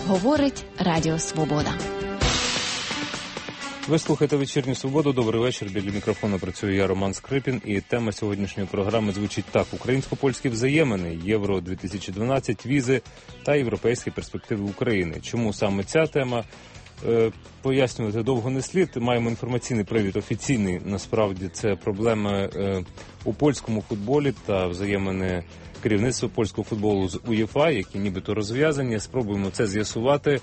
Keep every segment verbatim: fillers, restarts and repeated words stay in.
Говорить Радіо Свобода. Ви слухаєте «Вечірню Свободу». Добрий вечір. Біля мікрофону працюю я, Роман Скрипін. І тема сьогоднішньої програми звучить так. Українсько-польські взаємини, Євро дві тисячі дванадцять, візи та європейські перспективи України. Чому саме ця тема? Е, пояснювати довго не слід. Маємо інформаційний привід офіційний. Насправді це проблеми е, у польському футболі та взаємини керівництва польського футболу з УЄФА, які нібито розв'язані. Спробуємо це з'ясувати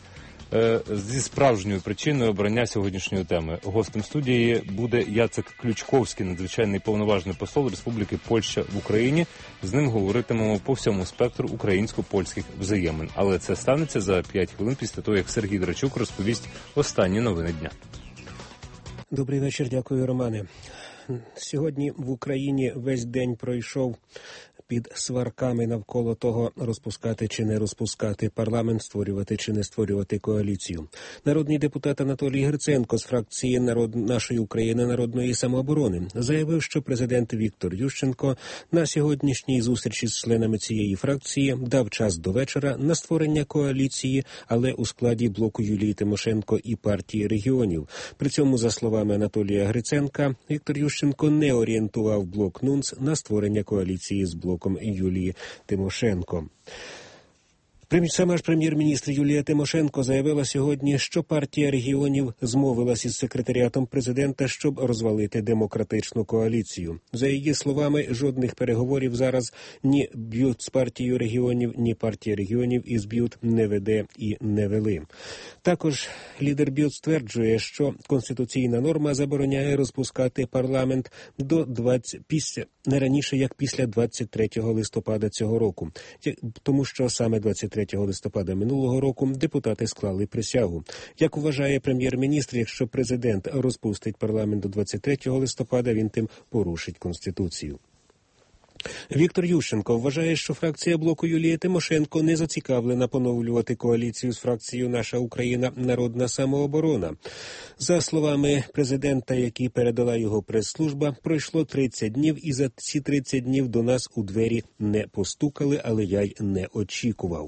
зі справжньою причиною обрання сьогоднішньої теми. Гостем студії буде Яцек Ключковський, надзвичайний повноважний посол Республіки Польща в Україні. З ним говоритимемо по всьому спектру українсько-польських взаємин. Але це станеться за п'ять хвилин після того, як Сергій Драчук розповість останні новини дня. Добрий вечір, дякую, Романе. Сьогодні в Україні весь день пройшов під сварками навколо того, розпускати чи не розпускати парламент, створювати чи не створювати коаліцію. Народний депутат Анатолій Гриценко з фракції народ... нашої України народної самооборони заявив, що президент Віктор Ющенко на сьогоднішній зустрічі з членами цієї фракції дав час до вечора на створення коаліції, але у складі блоку Юлії Тимошенко і партії регіонів. При цьому, за словами Анатолія Гриценка, Віктор Ющенко не орієнтував блок НУНС на створення коаліції з блоком Юлії Тимошенко. Сама ж прем'єр-міністр Юлія Тимошенко заявила сьогодні, що партія регіонів змовилась із секретаріатом президента, щоб розвалити демократичну коаліцію. За її словами, жодних переговорів зараз ні БЮТ з партією регіонів, ні партія регіонів із БЮТ не веде і не вели. Також лідер БЮТ стверджує, що конституційна норма забороняє розпускати парламент до двадцять після не раніше, як після двадцять третього листопада цього року, тому що саме двадцять третього листопада минулого року депутати склали присягу. Як вважає прем'єр-міністр, якщо президент розпустить парламент до двадцять третього листопада, він тим порушить Конституцію. Віктор Ющенко вважає, що фракція блоку Юлії Тимошенко не зацікавлена поновлювати коаліцію з фракцією «Наша Україна. Народна самооборона». За словами президента, які передала його прес-служба, пройшло тридцять днів, і за ці тридцять днів до нас у двері не постукали, але я й не очікував.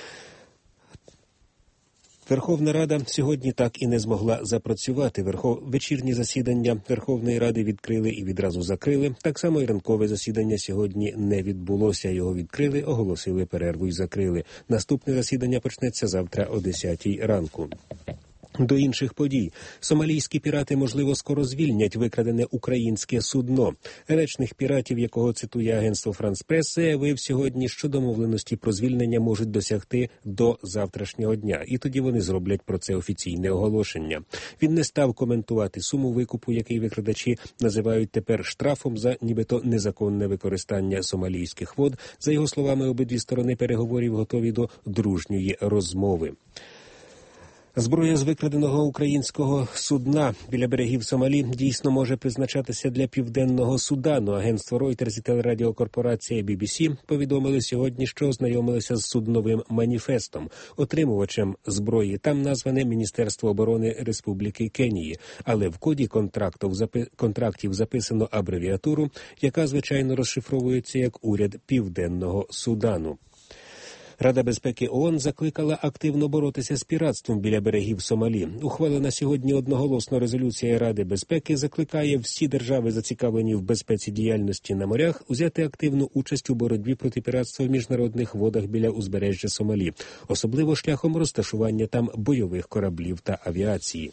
Верховна Рада сьогодні так і не змогла запрацювати. Верхов... Вечірні засідання Верховної Ради відкрили і відразу закрили. Так само і ранкове засідання сьогодні не відбулося. Його відкрили, оголосили перерву і закрили. Наступне засідання почнеться завтра о десятій ранку. До інших подій. Сомалійські пірати, можливо, скоро звільнять викрадене українське судно. Речник піратів, якого цитує агентство «Франс Прес», заявив сьогодні, що домовленості про звільнення можуть досягти до завтрашнього дня. І тоді вони зроблять про це офіційне оголошення. Він не став коментувати суму викупу, який викрадачі називають тепер штрафом за нібито незаконне використання сомалійських вод. За його словами, обидві сторони переговорів готові до дружньої розмови. Зброя з викраденого українського судна біля берегів Сомалі дійсно може призначатися для Південного Судану. Агентство Reuters і телерадіокорпорація бі бі сі повідомили сьогодні, що ознайомилися з судновим маніфестом. Отримувачем зброї там назване Міністерство оборони Республіки Кенії. Але в коді контрактів, запи... контрактів записано абревіатуру, яка, звичайно, розшифровується як «Уряд Південного Судану». Рада безпеки ООН закликала активно боротися з піратством біля берегів Сомалі. Ухвалена сьогодні одноголосно резолюція Ради безпеки закликає всі держави, зацікавлені в безпеці діяльності на морях, взяти активну участь у боротьбі проти піратства в міжнародних водах біля узбережжя Сомалі, особливо шляхом розташування там бойових кораблів та авіації.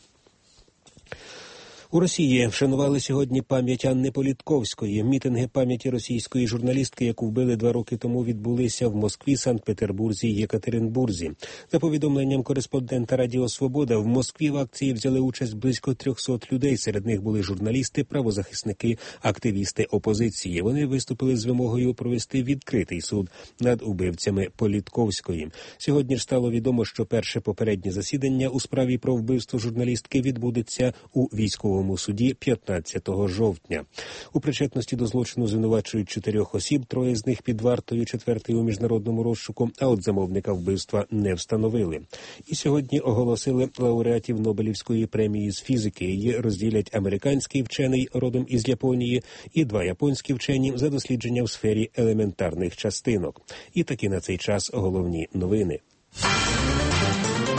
У Росії вшанували сьогодні пам'ять Анни Політковської. Мітинги пам'яті російської журналістки, яку вбили два роки тому, відбулися в Москві, Санкт-Петербурзі і Єкатеринбурзі. За повідомленням кореспондента Радіо Свобода, в Москві в акції взяли участь близько трьохсот людей. Серед них були журналісти, правозахисники, активісти опозиції. Вони виступили з вимогою провести відкритий суд над убивцями Політковської. Сьогодні ж стало відомо, що перше попереднє засідання у справі про вбивство журналістки відбудеться у військовому суді п'ятнадцятого жовтня. У причетності до злочину звинувачують чотирьох осіб, троє з них під вартою, четвертий у міжнародному розшуку, а от замовника вбивства не встановили. І сьогодні оголосили лауреатів Нобелівської премії з фізики. Її розділять американський вчений родом із Японії і два японські вчені за дослідження в сфері елементарних частинок. І таки на цей час головні новини.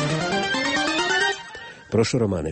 Прошу, Романе.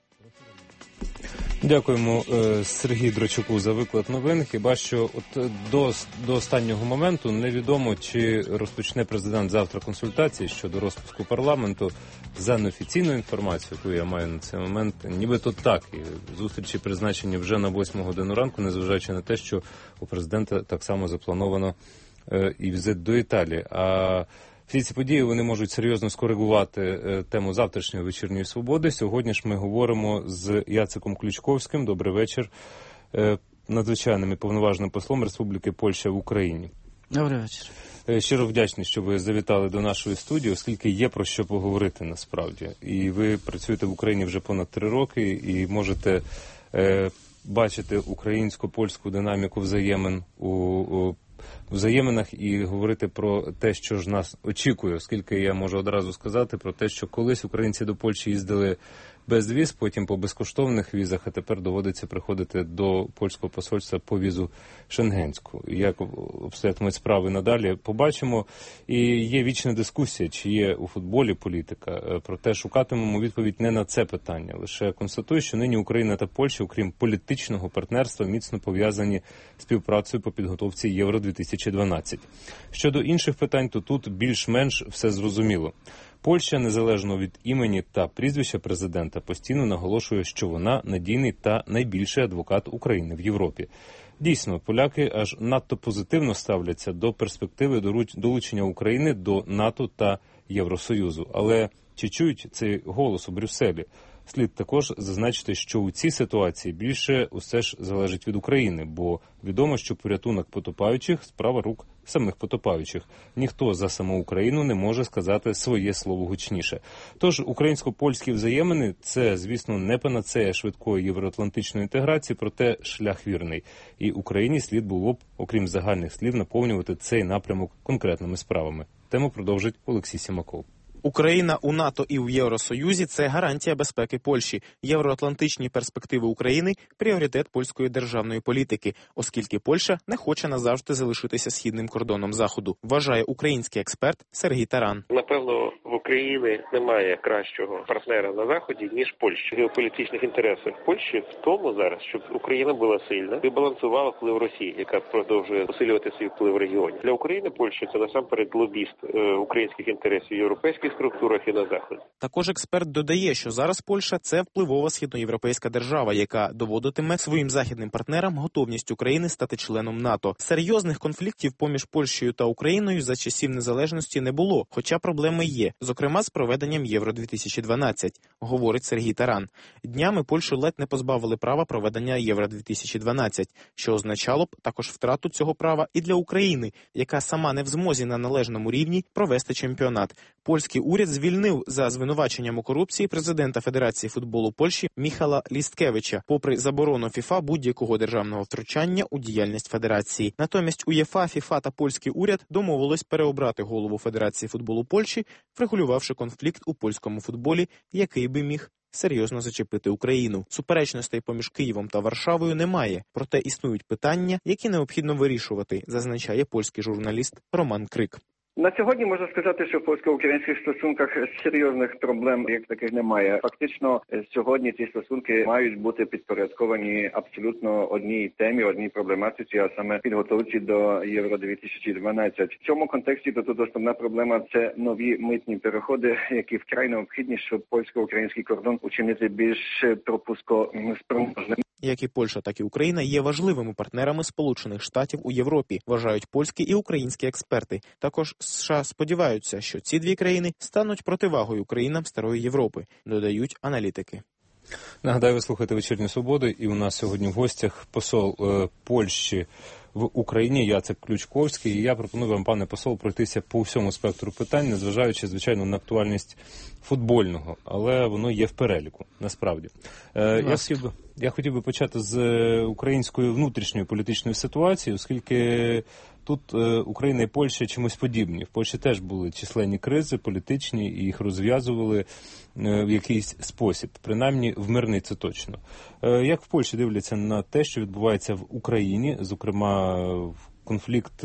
Дякуємо Сергію Драчуку за виклад новин. Хіба що от до, до останнього моменту невідомо, чи розпочне президент завтра консультації щодо розпуску парламенту. За неофіційною інформацією, яку я маю на цей момент, нібито так. І зустрічі призначені вже на восьму годину ранку, незважаючи на те, що у президента так само заплановано е, і візит до Італії. А всі ці події, вони можуть серйозно скоригувати е, тему завтрашньої вечірньої свободи. Сьогодні ж ми говоримо з Яциком Ключковським. Добрий вечір. Е, надзвичайним і повноважним послом Республіки Польща в Україні. Добрий вечір. Е, щиро вдячний, що ви завітали до нашої студії, оскільки є про що поговорити насправді. І ви працюєте в Україні вже понад три роки і можете е, бачити українсько-польську динаміку взаємин у, у взаєминах і говорити про те, що ж нас очікує, оскільки я можу одразу сказати про те, що колись українці до Польщі їздили без віз, потім по безкоштовних візах, а тепер доводиться приходити до польського посольства по візу шенгенську. Як обстоятимуть справи надалі, побачимо. І є вічна дискусія, чи є у футболі політика. Проте шукатимемо відповідь не на це питання. Лише констатую, що нині Україна та Польща, окрім політичного партнерства, міцно пов'язані співпрацею по підготовці Євро дві тисячі дванадцять. Щодо інших питань, то тут більш-менш все зрозуміло. Польща, незалежно від імені та прізвища президента, постійно наголошує, що вона надійний та найбільший адвокат України в Європі. Дійсно, поляки аж надто позитивно ставляться до перспективи долучення України до НАТО та Євросоюзу. Але чи чують цей голос у Брюсселі? Слід також зазначити, що у цій ситуації більше усе ж залежить від України, бо відомо, що порятунок потопаючих – справа рук самих потопаючих. Ніхто за саму Україну не може сказати своє слово гучніше. Тож українсько-польські взаємини – це, звісно, не панацея швидкої євроатлантичної інтеграції, проте шлях вірний. І Україні слід було б, окрім загальних слів, наповнювати цей напрямок конкретними справами. Тему продовжить Олексій Сімаков. Україна у НАТО і в Євросоюзі – це гарантія безпеки Польщі. Євроатлантичні перспективи України – пріоритет польської державної політики, оскільки Польща не хоче назавжди залишитися східним кордоном Заходу, вважає український експерт Сергій Таран. Напевно, в Україні немає кращого партнера на Заході, ніж Польща. Геополітичних інтересів Польщі в тому зараз, щоб Україна була сильна і балансувала вплив Росії, яка продовжує посилювати свій вплив в регіоні. Для України Польща – це насамперед лобіст е, українських інтересів європейських структурах і на Заході. Також експерт додає, що зараз Польща – це впливова східноєвропейська держава, яка доводитиме своїм західним партнерам готовність України стати членом НАТО. Серйозних конфліктів поміж Польщею та Україною за часів незалежності не було, хоча проблеми є, зокрема з проведенням Євро дві тисячі дванадцять, говорить Сергій Таран. Днями Польщу ледь не позбавили права проведення Євро дві тисячі дванадцять, що означало б також втрату цього права і для України, яка сама не в змозі на належному рівні провести чемпіонат. Польський уряд звільнив за звинуваченням у корупції президента Федерації футболу Польщі Міхала Лісткевича, попри заборону ФІФА будь-якого державного втручання у діяльність Федерації. Натомість УЄФА, ФІФА та польський уряд домовились переобрати голову Федерації футболу Польщі, врегулювавши конфлікт у польському футболі, який би міг серйозно зачепити Україну. Суперечностей поміж Києвом та Варшавою немає, проте існують питання, які необхідно вирішувати, зазначає польський журналіст Роман Крик. На сьогодні можна сказати, що в польсько-українських стосунках серйозних проблем як таких немає. Фактично, сьогодні ці стосунки мають бути підпорядковані абсолютно одній темі, одній проблематиці, а саме підготовці до Євро дві тисячі дванадцять. В цьому контексті то тут основна проблема – це нові митні переходи, які вкрай необхідні, щоб польсько-український кордон учинити більш пропускоспроможним. Як і Польща, так і Україна є важливими партнерами Сполучених Штатів у Європі, вважають польські і українські експерти. Також США сподіваються, що ці дві країни стануть противагою країнам Старої Європи, додають аналітики. Нагадаю, ви слухаєте «Вечірню свободу», і у нас сьогодні в гостях посол е, Польщі в Україні Яцик Ключковський. І я пропоную вам, пане посол, пройтися по всьому спектру питань, незважаючи, звичайно, на актуальність футбольного, але воно є в переліку, насправді. Е, я, хотів би, я хотів би почати з української внутрішньої політичної ситуації, оскільки тут е, Україна і Польща чимось подібні. В Польщі теж були численні кризи політичні, і їх розв'язували е, в якийсь спосіб, принаймні в мирний це точно. Е, як в Польщі дивляться на те, що відбувається в Україні, зокрема в конфлікт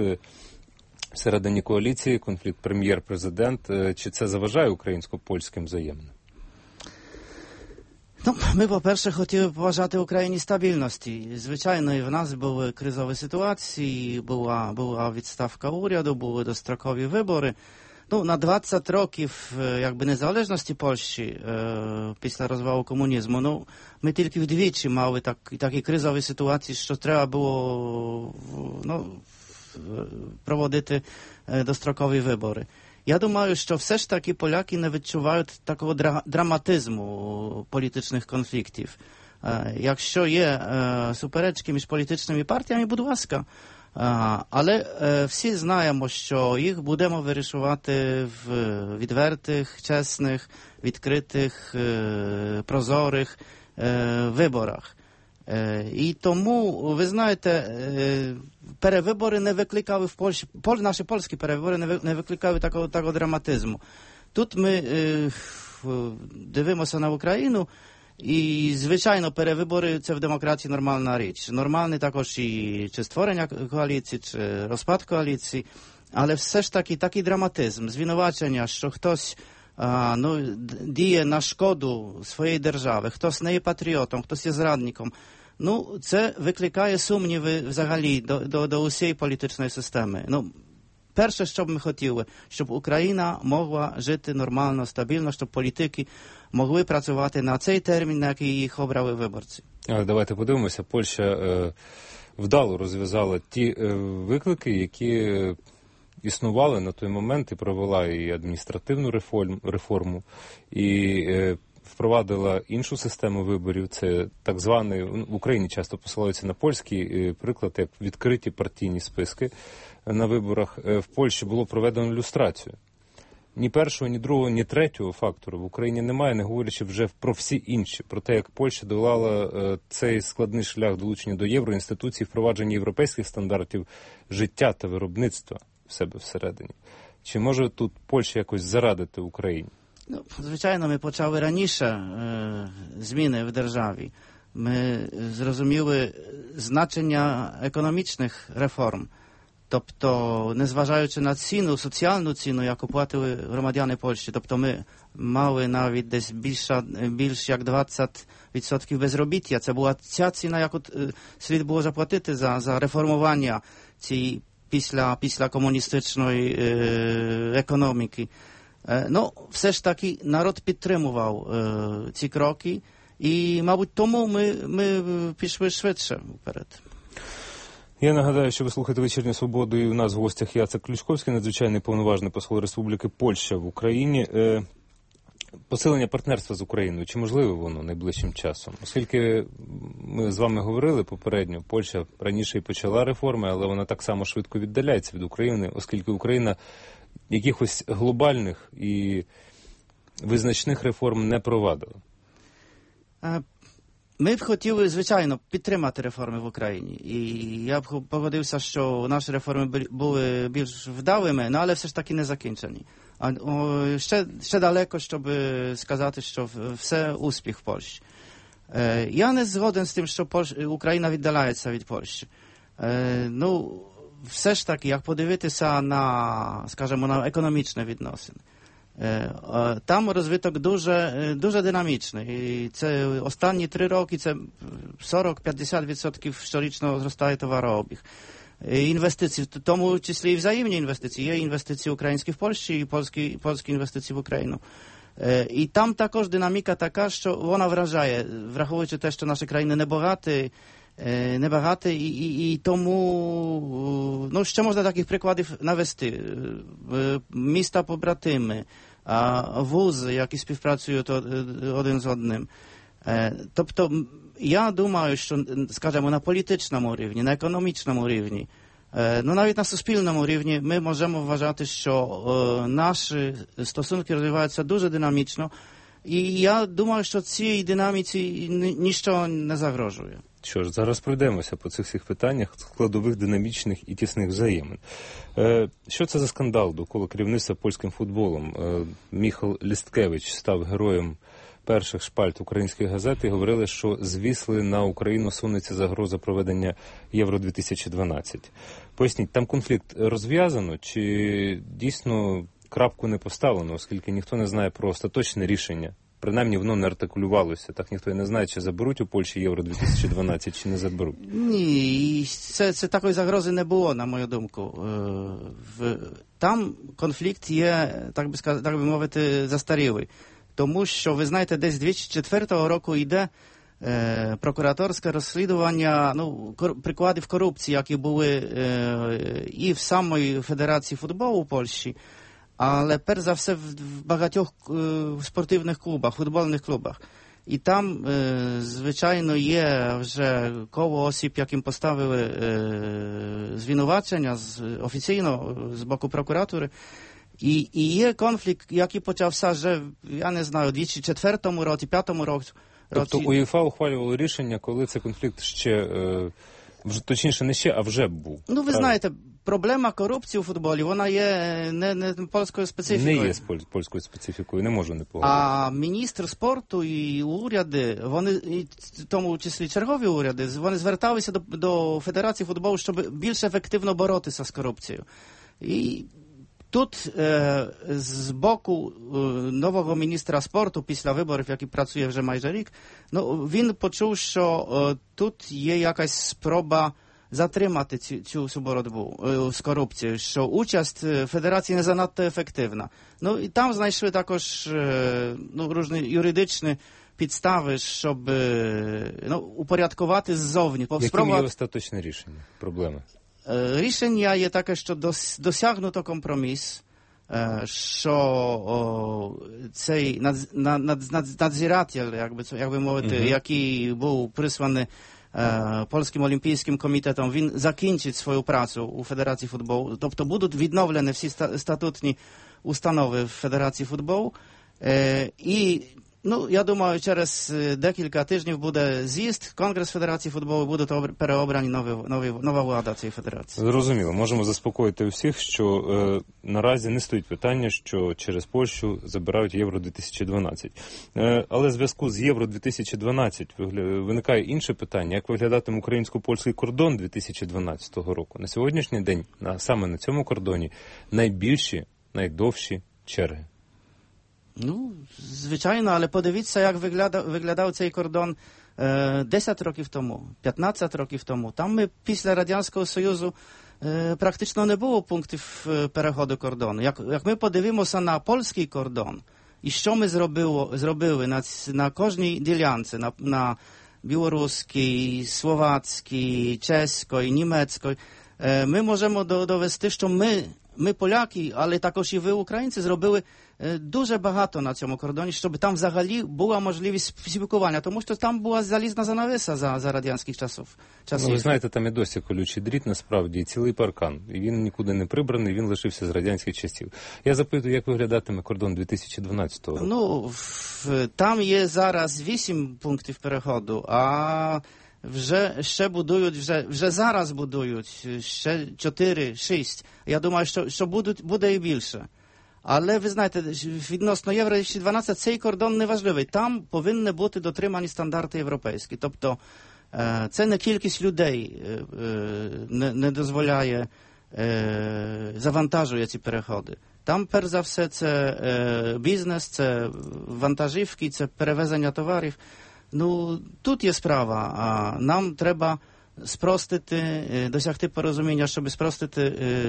всередині коаліції, конфлікт прем'єр-президент, чи це заважає українсько-польським взаєминам? Ну, ми, по-перше, хотіли побажати Україні стабільності. Звичайно, і в нас були кризові ситуації, була, була відставка уряду, були дострокові вибори. Ну, на двадцять років, якби, незалежності Польщі е, після розвалу комунізму, ну, ми тільки вдвічі мали так, такі кризові ситуації, що треба було, ну, проводити дострокові вибори. Я думаю, що все ж таки поляки не відчувають такого дра- драматизму політичних конфліктів. Е, якщо є е, суперечки між політичними партіями, будь ласка. Uh, але uh, всі знаємо, що їх будемо вирішувати в відвертих, чесних, відкритих, uh, прозорих uh, виборах. Uh, і тому, ви знаєте, uh, перевибори не викликали в Польщі, пол, наші польські перевибори не, ви, не викликали такого, такого драматизму. Тут ми uh, дивимося на Україну, і, звичайно, перевибори – це в демократії нормальна річ. Нормальний також і чи створення коаліції, чи розпад коаліції. Але все ж таки такий драматизм, звинувачення, що хтось а, ну, діє на шкоду своєї держави, хтось не є патріотом, хтось є зрадником. Ну, це викликає сумніви взагалі до, до, до усієї політичної системи. Ну, перше, що б ми хотіли, щоб Україна могла жити нормально, стабільно, щоб політики могли працювати на цей термін, на який їх обрали виборці. Але давайте подивимося, Польща е, вдало розв'язала ті е, виклики, які е, існували на той момент, і провела і адміністративну реформ, реформу, і е, впровадила іншу систему виборів. Це так званий, в Україні часто посилаються на польський е, приклад, як відкриті партійні списки на виборах. Е, в Польщі було проведено люстрацію. Ні першого, ні другого, ні третього фактору в Україні немає, не говорячи вже про всі інші. Про те, як Польща долала е, цей складний шлях долучення до євроінституцій, впровадження європейських стандартів життя та виробництва в себе всередині. Чи може тут Польща якось зарадити Україні? Ну, звичайно, ми почали раніше е, зміни в державі. Ми зрозуміли значення економічних реформ. Тобто, незважаючи на ціну, соціальну ціну, яку платили громадяни Польщі, тобто ми мали навіть десь більше, більш як двадцять відсотків безробіття. Це була ця ціна, яку слід було заплатити за, за реформування цієї після, після комуністичної е, економіки. Е, ну, все ж таки народ підтримував е, ці кроки і, мабуть, тому ми, ми пішли швидше вперед. Я нагадаю, що ви слухаєте «Вечірню Свободу», і у нас в гостях Яцек Ключковський, надзвичайний повноважний посол Республіки Польща в Україні. Е, посилення партнерства з Україною, чи можливе воно найближчим часом? Оскільки ми з вами говорили попередньо, Польща раніше і почала реформи, але вона так само швидко віддаляється від України, оскільки Україна якихось глобальних і визначних реформ не провадила. Ми б хотіли, звичайно, підтримати реформи в Україні. І я б погодився, що наші реформи були більш вдалими, але все ж таки не закінчені. А о, ще, ще далеко, щоб сказати, що все успіх в Польщі. Е, я не згоден з тим, що Польщ... Україна віддаляється від Польщі. Е, ну, все ж таки, як подивитися на, скажімо, на економічні відносини. Там розвиток дуже, дуже динамічний. І це останні три роки це сорок-п'ятдесят відсотків щорічно зростає товарообіг. Інвестиції, в тому числі і взаємні інвестиції. Є інвестиції українські в Польщі і польські, польські інвестиції в Україну. І там також динаміка така, що вона вражає, враховуючи те, що наші країни небагаті, небагато, і, і, і тому, ну, ще можна таких прикладів навести. Міста побратими, вузи, які співпрацюють один з одним. Тобто, я думаю, що, скажімо, на політичному рівні, на економічному рівні, ну, навіть на суспільному рівні ми можемо вважати, що наші стосунки розвиваються дуже динамічно, і я думаю, що цій динаміці ніщо не загрожує. Що ж, зараз пройдемося по цих всіх питаннях складових, динамічних і тісних взаємин. Е, що це за скандал довкола керівництва польським футболом? Е, Міхал Лісткевич став героєм перших шпальт української газети і говорили, що звісли на Україну сунеться загроза проведення Євро дві тисячі дванадцять. Поясніть, там конфлікт розв'язано чи дійсно крапку не поставлено, оскільки ніхто не знає про остаточне рішення принаймні воно не артикулювалося. Так ніхто і не знає, чи заберуть у Польщі Євро дві тисячі дванадцять, чи не заберуть. Ні, це, це такої загрози не було, на мою думку. В, там конфлікт є, так би, сказати, так би мовити, застарілий. Тому що, ви знаєте, десь дві тисячі четвертого року йде е, прокураторське розслідування, ну, кор, прикладів корупції, які були е, і в самої Федерації футболу у Польщі, але перш за все в, в багатьох е, спортивних клубах, футбольних клубах. І там, е, звичайно, є вже коло осіб, яким поставили е, звинувачення з, офіційно з боку прокуратури. І, і є конфлікт, який почався вже, я не знаю, у дві тисячі четвертому році, дві тисячі п'ятому році. Тобто УЄФА ухвалювало рішення, коли цей конфлікт ще, е, вже, точніше не ще, а вже був. Ну, ви правильно знаєте, проблема корупції у футболі, вона є не, не польською специфікою. Не є польською специфікою, не можу не погодити. А міністр спорту і уряди, вони, і в тому числі чергові уряди, вони зверталися до, до Федерації футболу, щоб більш ефективно боротися з корупцією. І тут е, з боку е, нового міністра спорту, після виборів, який працює вже майже рік, ну, він почув, що е, тут є якась спроба затримати цю, цю, цю боротьбу е, з корупцією, що участь Федерації не занадто ефективна. Ну, і там знайшли також е, ну, різні юридичні підстави, щоб е, ну, упорядкувати ззовні. Яким є остаточне рішення, проблеми? Рішення є таке, що досягнуто компроміс, що о, цей над, над, над, надзиратель, якби, якби мовити, mm-hmm. який був присланий е, Польським Олімпійським комітетом, він закінчить свою працю у Федерації футболу. Тобто будуть відновлені всі статутні установи в Федерації футболу. Е, і Ну, я думаю, через декілька тижнів буде з'їзд, Конгрес Федерації футболу, буде переобрані нові, нові, нова влада цієї федерації. Зрозуміло. Можемо заспокоїти усіх, що е, наразі не стоїть питання, що через Польщу забирають Євро дві тисячі дванадцять. Е, але в зв'язку з Євро дві тисячі дванадцять виникає інше питання, як виглядатиме українсько-польський кордон дві тисячі дванадцятого року. На сьогоднішній день, на, саме на цьому кордоні, найбільші, найдовші черги. Ну, звичайно, але подивіться, як виглядав, виглядав цей кордон е, десять років тому, п'ятнадцять років тому. Там ми після Радянського Союзу е, практично не було пунктів е, переходу кордону. Як, як ми подивимося на польський кордон, і що ми зробило, зробили на, на кожній ділянці, на, на білоруській, словацькій, чеській, німецькій, е, ми можемо до, довести, що ми, ми поляки, але також і ви, українці, зробили дуже багато на цьому кордоні, щоб там взагалі була можливість спілкування, тому що там була залізна занавеса за, за радянських часів. Ну, ви знаєте, там і досі колючий дріт, насправді, і цілий паркан. І він нікуди не прибраний, він лишився з радянських часів. Я запитую, як виглядатиме кордон дві тисячі дванадцятого року? Ну, в, там є зараз вісім пунктів переходу, а вже ще будують, вже, вже зараз будують ще чотири, шість. Я думаю, що, що будуть, буде і більше. Але, ви знаєте, відносно Євро дві тисячі дванадцять цей кордон не важливий. Там повинні бути дотримані стандарти європейські. Тобто це не кількість людей не, не дозволяє, завантажує ці переходи. Там, перш за все, це бізнес, це вантажівки, це перевезення товарів. Ну, тут є справа, а нам треба спростити, досягти порозуміння, щоб спростити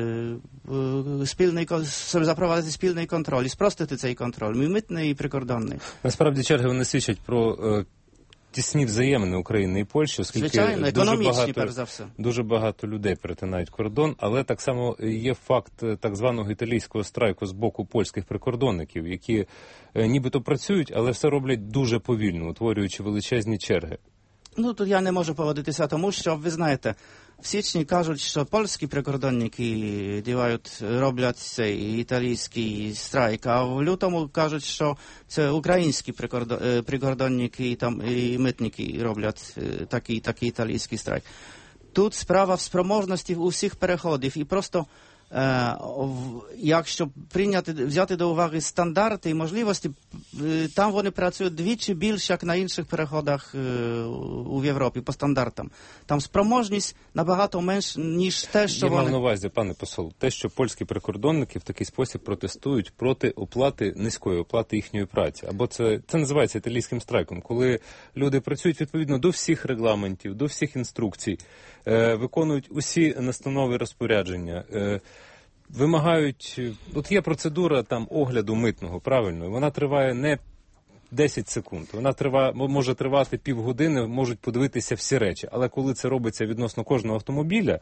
е, спільний, щоб запровадити спільний контроль і спростити цей контроль, і митний, і прикордонний. Насправді черги вони свідчать про е, тісні взаємини України і Польщі, оскільки Звичайно, дуже багато, перш за все. дуже багато людей перетинають кордон, але так само є факт так званого італійського страйку з боку польських прикордонників, які е, нібито працюють, але все роблять дуже повільно, утворюючи величезні черги. Ну, тут я не можу погодитися, тому що, ви знаєте, в січні кажуть, що польські прикордонники дівають, роблять цей італійський страйк, а в лютому кажуть, що це українські прикордонники і, там, і митники роблять такий, такий італійський страйк. Тут справа в спроможності усіх переходів і просто якщо прийняти, взяти до уваги стандарти і можливості, там вони працюють двічі більше, як на інших переходах у Європі по стандартам. Там спроможність набагато менш, ніж те, що Я вони... мав на увазі, пане посол, те, що польські прикордонники в такий спосіб протестують проти оплати, низької оплати їхньої праці. Або це, це називається італійським страйком, коли люди працюють відповідно до всіх регламентів, до всіх інструкцій, е, виконують усі настанови розпорядження, е, вимагають, от є процедура там огляду митного, правильно, вона триває не десять секунд, вона триває, може тривати півгодини, можуть подивитися всі речі, але коли це робиться відносно кожного автомобіля,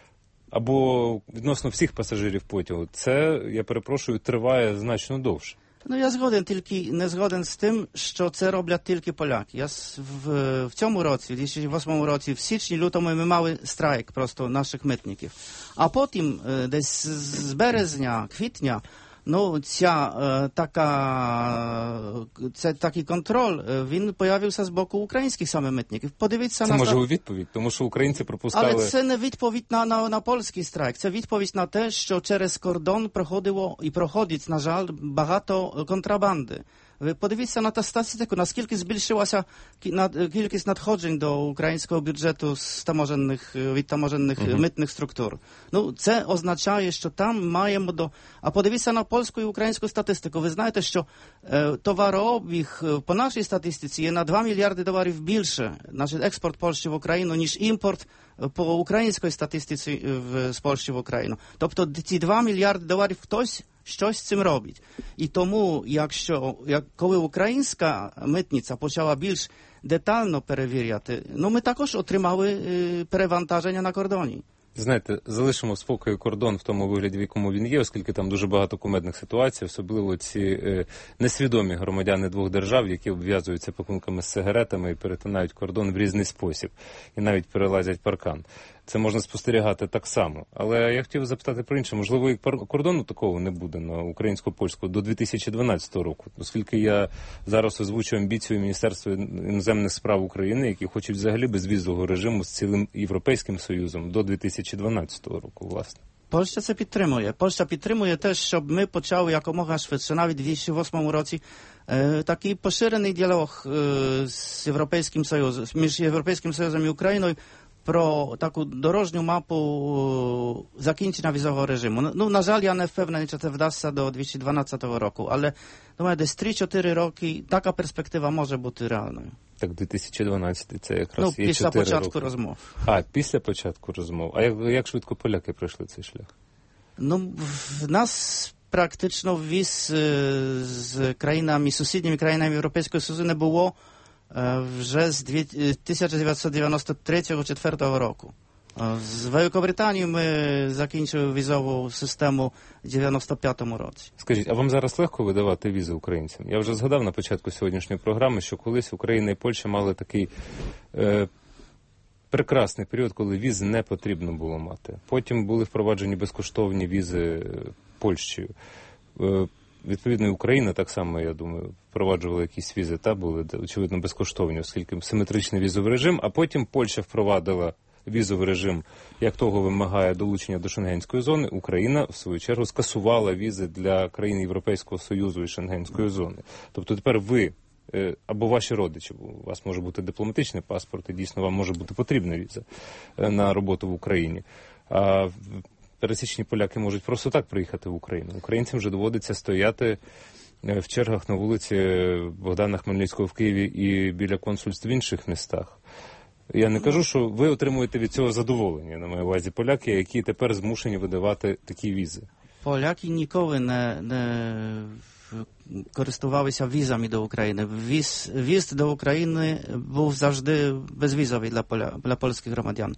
або відносно всіх пасажирів потягу, це, я перепрошую, триває значно довше. Ну, я згоден, тільки не згоден з тим, що це роблять тільки поляки. Я в, в цьому році, в дві тисячі восьмому році, в січні-лютому ми мали страйк просто наших митників. А потім, десь з березня, квітня, ну, ця така, це такий контроль, він появився з боку українських саме митників. Подивіться це на... Це може у відповідь, тому що українці пропускали... Але це не відповідь на, на, на польський страйк, це відповідь на те, що через кордон проходило і проходить, на жаль, багато контрабанди. Ви подивіться на ту статистику, наскільки збільшилася кількість надходжень до українського бюджету з таможенних, від таможенних uh-huh. митних структур. Ну, це означає, що там маємо до... А подивіться на польську і українську статистику. Ви знаєте, що е, товарообіг по нашій статистиці є на два мільярди доларів більше, значить, експорт Польщі в Україну, ніж імпорт по українській статистиці в, з Польщі в Україну. Тобто ці два мільярди доларів хтось щось з цим робить. І тому, якщо, як, коли українська митниця почала більш детально перевіряти, ну ми також отримали е, перевантаження на кордоні. Знаєте, залишимо в спокою кордон в тому вигляді, в якому він є, оскільки там дуже багато кумедних ситуацій, особливо ці е, несвідомі громадяни двох держав, які обв'язуються пакунками з сигаретами і перетинають кордон в різний спосіб, і навіть перелазять паркан. Це можна спостерігати так само. Але я хотів запитати про інше. Можливо, і кордону такого не буде на українсько-польську до дві тисячі дванадцятого року. Оскільки я зараз озвучую амбіцію Міністерства іноземних справ України, які хочуть взагалі безвізового режиму з цілим Європейським Союзом до дві тисячі дванадцятого року, власне. Польща це підтримує. Польща підтримує те, щоб ми почали якомога швидше, навіть у дві тисячі восьмому році, е, такий поширений діалог е, з Європейським Союзом, між Європейським Союзом і Україною, про таку дорожню mapу закінчення візового режиму. Ну, на жаль, я не впевнений, чи це вдасться до дві тисячі дванадцятого року, але, думаю, десь три-чотири роки така перспектива може бути реальною. Так, дві тисячі дванадцятий це якраз ну, є після чотири початку роки. розмов. А, після початку розмов. А як, як швидко поляки пройшли цей шлях? Ну, в нас практично віз з країнами, сусідніми країнами Європейського Союзу не було вже з тисяча дев'ятсот дев'яносто третього - четвертого року. З Великобританією ми закінчили візову систему в дев'яносто п'ятому році. Скажіть, а вам зараз легко видавати візи українцям? Я вже згадав на початку сьогоднішньої програми, що колись Україна і Польща мали такий е, прекрасний період, коли віз не потрібно було мати. Потім були впроваджені безкоштовні візи Польщею. Е, Відповідно, і Україна так само, я думаю, впроваджувала якісь візи, та були, очевидно, безкоштовні, оскільки симетричний візовий режим, а потім Польща впровадила візовий режим, як того вимагає долучення до Шенгенської зони. Україна, в свою чергу, скасувала візи для країн Європейського Союзу і Шенгенської зони. Тобто тепер ви, або ваші родичі, у вас може бути дипломатичний паспорт, і дійсно вам може бути потрібна віза на роботу в Україні. А пересічні поляки можуть просто так приїхати в Україну. Українцям вже доводиться стояти в чергах на вулиці Богдана Хмельницького в Києві і біля консульств в інших містах. Я не кажу, що ви отримуєте від цього задоволення, на моїй увазі, поляки, які тепер змушені видавати такі візи. Поляки ніколи не, не користувалися візами до України. Віз, віз до України був завжди безвізовий для, поля, для польських громадян.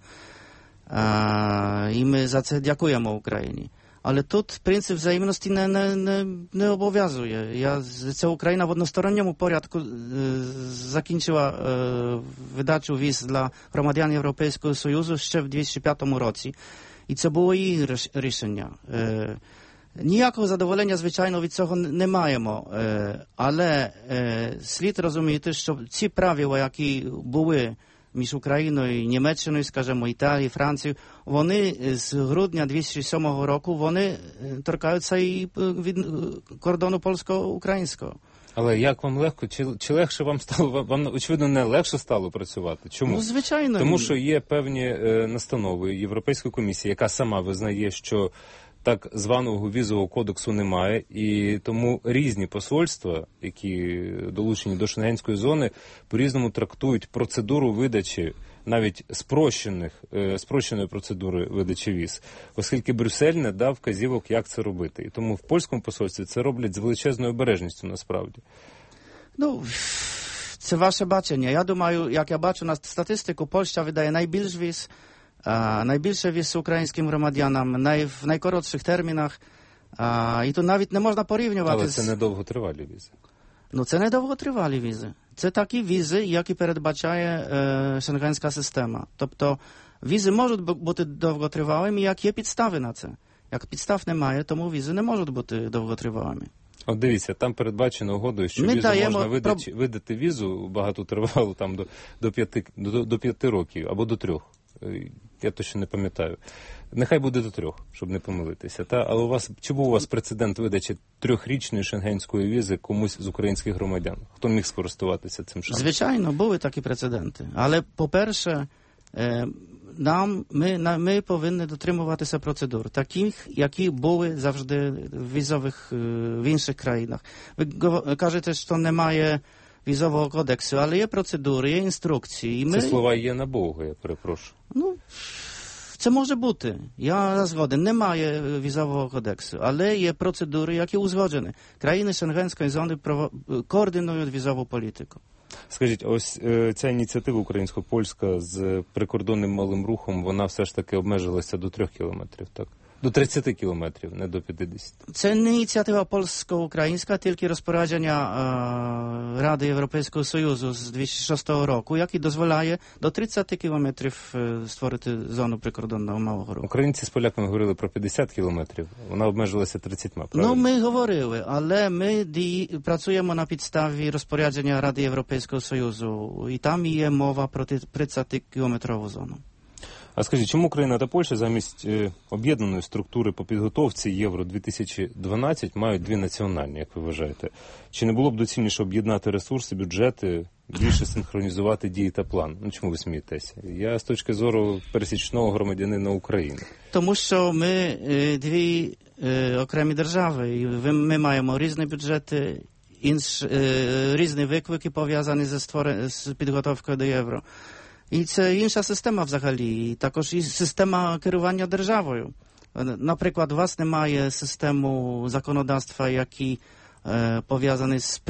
А, і ми за це дякуємо Україні. Але тут принцип взаємності не, не, не, не обов'язує. Я, це Україна в односторонньому порядку е, закінчила е, видачу віз для громадян Європейського Союзу ще в дві тисячі п'ятому році. І це було її рішення. Е, ніякого задоволення, звичайно, від цього не маємо. Е, але е, слід розуміти, що ці правила, які були між Україною і Німеччиною, скажімо, Італією, Францією, вони з грудня дві тисячі сьомого року, вони торкаються і від кордону польсько-українського. Але як вам легко, чи, чи легше вам стало, вам, вам, очевидно, не легше стало працювати? Чому? Ну, звичайно. Тому що є певні е, настанови Європейської комісії, яка сама визнає, що так званого візового кодексу немає, і тому різні посольства, які долучені до Шенгенської зони, по-різному трактують процедуру видачі, навіть спрощених, е, спрощеної процедури видачі віз, оскільки Брюссель не дав вказівок, як це робити. І тому в польському посольстві це роблять з величезною обережністю, насправді. Ну, це ваше бачення. Я думаю, як я бачу на статистику, Польща видає найбільш віз, а, найбільше віз українським громадянам, най, в найкоротших термінах. А, і тут навіть не можна порівнювати. Але це не довготривалі візи. Ну, це не довготривалі візи. Це такі візи, які передбачає е, шенгенська система. Тобто візи можуть бути довготривалими, як є підстави на це. Як підстав немає, тому візи не можуть бути довготривалими. От дивіться, там передбачено угодою, що Ми візу даємо... можна видати, видати візу багатотривалу там до, до, п'яти, до, до п'яти років або до трьох. Я точно не пам'ятаю. Нехай буде до трьох, щоб не помилитися. Та? Але у вас, чи був у вас прецедент видачі трьохрічної шенгенської візи комусь з українських громадян? Хто міг скористуватися цим шансом? Звичайно, були такі прецеденти. Але, по-перше, нам, ми, ми повинні дотримуватися процедур, таких, які були завжди в візових, в інших країнах. Ви кажете, що немає візового кодексу, але є процедури, є інструкції. І ми... Це слова є на Богу, я перепрошую. Ну, це може бути. Я згоден. Немає візового кодексу, але є процедури, які узгоджені. Країни Шенгенської зони прово... координують візову політику. Скажіть, ось е, ця ініціатива українсько-польська з прикордонним малим рухом, вона все ж таки обмежилася до трьох кілометрів, так? До тридцяти кілометрів, не до п'ятдесяти. Це не ініціатива польсько-українська, тільки розпорядження е, Ради Європейського Союзу з дві тисячі шостого року, який дозволяє до тридцяти кілометрів е, створити зону прикордонного малого руху. Українці з поляками говорили про п'ятдесят кілометрів, вона обмежилася тридцятьма, правильно? Ну, ми говорили, але ми дії, працюємо на підставі розпорядження Ради Європейського Союзу, і там є мова про тридцятикілометрову зону. А скажіть, чому Україна та Польща замість е, об'єднаної структури по підготовці Євро дві тисячі дванадцять мають дві національні, як ви вважаєте? Чи не було б доцільніше об'єднати ресурси, бюджети, більше синхронізувати дії та план? Ну, чому ви смієтеся? Я з точки зору пересічного громадянина України. Тому що ми е, дві е, окремі держави, і ми маємо різні бюджети, інш, е, різні виклики пов'язані зі створенням, з підготовкою до Євро. І це інша система взагалі, і також і система керування державою. Наприклад, у вас немає систему законодавства, які е, пов'язані з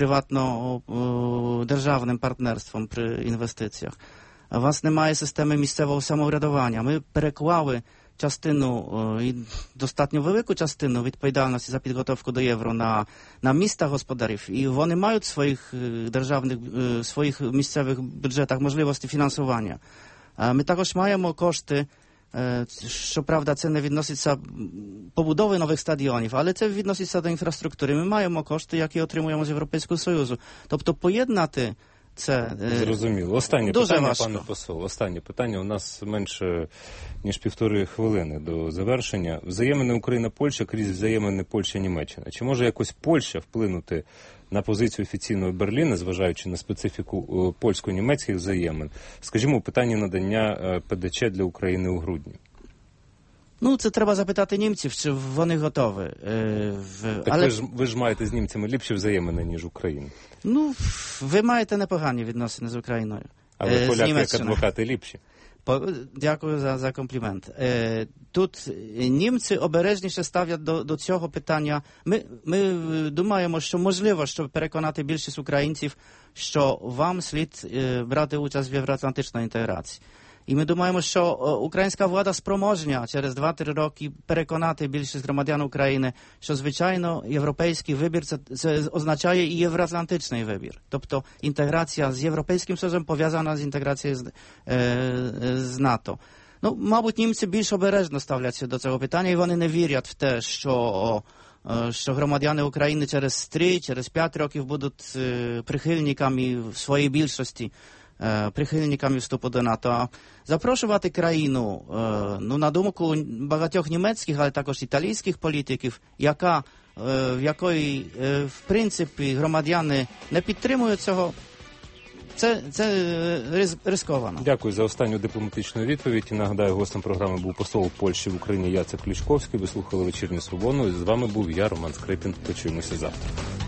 приватно-державним партнерством при інвестиціях. У вас немає системи місцевого самоврядування. Ми переклали частину, і достатньо велику частину відповідальності за підготовку до євро на, на міста господарів, і вони мають в своїх державних, своїх місцевих бюджетах можливості фінансування. Ми також маємо кошти, щоправда, це не відноситься побудови нових стадіонів, але це відноситься до інфраструктури. Ми маємо кошти, які отримуємо з Європейського Союзу. Тобто поєднати це... Зрозуміло. Останнє дуже питання, важко. пане посол. Останнє питання. У нас менше, ніж півтори хвилини до завершення. Взаємини Україна-Польща крізь взаємини Польща-Німеччина. Чи може якось Польща вплинути на позицію офіційної Берліна, зважаючи на специфіку польсько-німецьких взаємин? Скажімо, у питанні надання ПДЧ для України у грудні. Ну, це треба запитати німців, чи вони готові. Е, в... Так Але... ви, ж, ви ж маєте з німцями ліпші взаємини, ніж Україна. Ну, ви маєте непогані відносини з Україною. Але е, поляки як адвокати ліпші. По... Дякую за, за комплімент. Е, тут німці обережніше ставлять до, до цього питання. Ми, ми думаємо, що можливо, щоб переконати більшість українців, що вам слід е, брати участь в євроатлантичній інтеграції. І ми думаємо, що українська влада спроможна через два-три роки переконати більшість громадян України, що, звичайно, європейський вибір це, це означає і євроатлантичний вибір. Тобто інтеграція з Європейським Союзом пов'язана з інтеграцією з, е, з НАТО. Ну, мабуть, німці більш обережно ставляться до цього питання, і вони не вірять в те, що, що громадяни України через три, через п'ять років будуть прихильниками в своїй більшості е, прихильниками вступу до НАТО. А запрошувати країну, е, ну, на думку багатьох німецьких, але також італійських політиків, яка, е, в якої, е, в принципі, громадяни не підтримують цього, Це, це рис, рисковано. Дякую за останню дипломатичну відповідь. І нагадаю, гостем програми був посол Польщі в Україні Яцек Ключковський. Ви слухали «Вечірню Свободу». І з вами був я, Роман Скрипін. Почуємося завтра.